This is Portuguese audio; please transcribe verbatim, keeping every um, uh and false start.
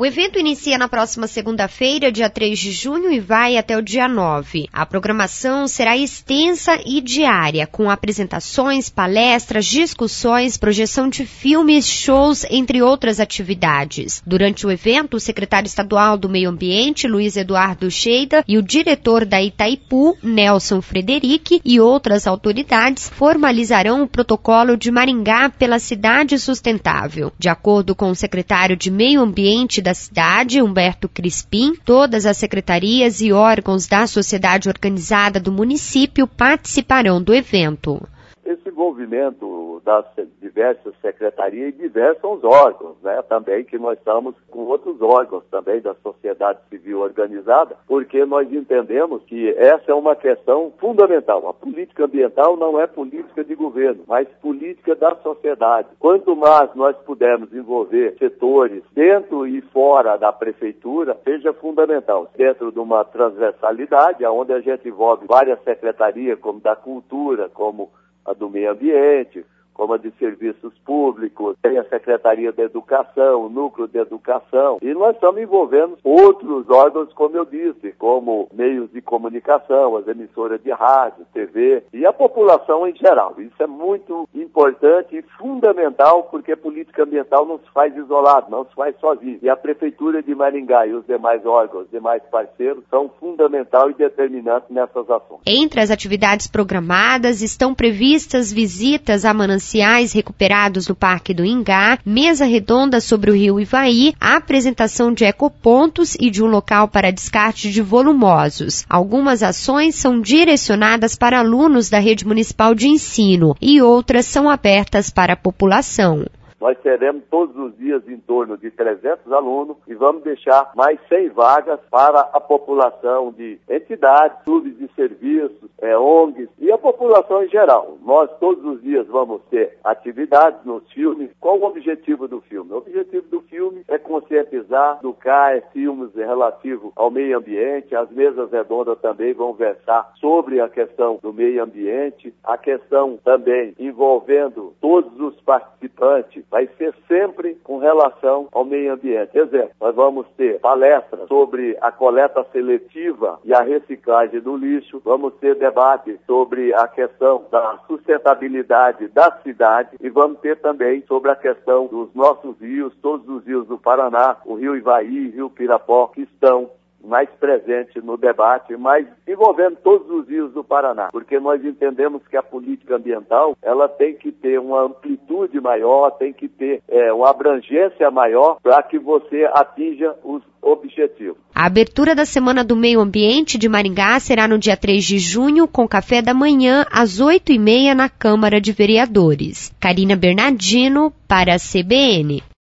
O evento inicia na próxima segunda-feira, dia três de junho, e vai até o dia nove. A programação será extensa e diária, com apresentações, palestras, discussões, projeção de filmes, shows, entre outras atividades. Durante o evento, o secretário estadual do Meio Ambiente, Luiz Eduardo Cheida, e o diretor da Itaipu, Nelson Frederic, e outras autoridades formalizarão o protocolo de Maringá pela cidade sustentável. De acordo com o secretário de Meio Ambiente da cidade, Humberto Crispim, todas as secretarias e órgãos da sociedade organizada do município participarão do evento. Esse envolvimento das diversas secretarias e diversos órgãos, né, também que nós estamos com outros órgãos também da sociedade civil organizada, porque nós entendemos que essa é uma questão fundamental. A política ambiental não é política de governo, mas política da sociedade. Quanto mais nós pudermos envolver setores dentro e fora da prefeitura, seja fundamental. Dentro de uma transversalidade, onde a gente envolve várias secretarias, como da cultura, como a do meio ambiente, como a de serviços públicos, tem a Secretaria da Educação, o Núcleo de Educação, e nós estamos envolvendo outros órgãos, como eu disse, como meios de comunicação, as emissoras de rádio, T V, e a população em geral. Isso é muito importante e fundamental, porque a política ambiental não se faz isolado, não se faz sozinho. E a Prefeitura de Maringá e os demais órgãos, os demais parceiros, são fundamental e determinantes nessas ações. Entre as atividades programadas estão previstas visitas a mananciais recuperados no Parque do Ingá, mesa redonda sobre o rio Ivaí, a apresentação de ecopontos e de um local para descarte de volumosos. Algumas ações são direcionadas para alunos da rede municipal de ensino e outras são abertas para a população. Nós teremos todos os dias em torno de trezentos alunos e vamos deixar mais cem vagas para a população de entidades, clubes de serviços, é, O N Gs e a população em geral. Nós todos os dias vamos ter atividades nos filmes. Qual o objetivo do filme? O objetivo do filme é conscientizar, educar, é filmes relativos ao meio ambiente. As mesas redondas também vão versar sobre a questão do meio ambiente, a questão também envolvendo todos os participantes. Vai ser sempre com relação ao meio ambiente. Exemplo, nós vamos ter palestras sobre a coleta seletiva e a reciclagem do lixo, vamos ter debate sobre a questão da sustentabilidade da cidade e vamos ter também sobre a questão dos nossos rios, todos os rios do Paraná, o rio Ivaí, o rio Pirapó, que estão mais presente no debate, mas envolvendo todos os rios do Paraná, porque nós entendemos que a política ambiental ela tem que ter uma amplitude maior, tem que ter é, uma abrangência maior para que você atinja os objetivos. A abertura da Semana do Meio Ambiente de Maringá será no dia três de junho, com café da manhã, às oito e meia, na Câmara de Vereadores. Karina Bernardino, para a C B N.